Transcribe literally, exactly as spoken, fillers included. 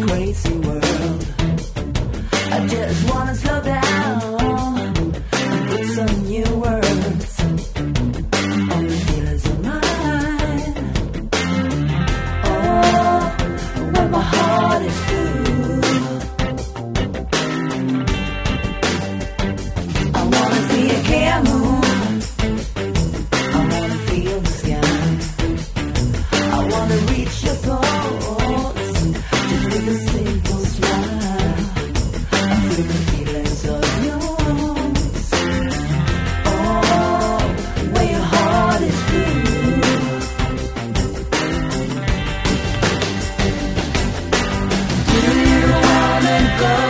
crazy world. I just wanna slow down and put some new words on the feelings of mine. Oh, when my heart is blue, I wanna see a clear moon, I wanna feel the sky, I wanna reach your thoughts just with a simple smile. I feel the feelings of yours. Oh, where your heart is blue. Do you wanna go?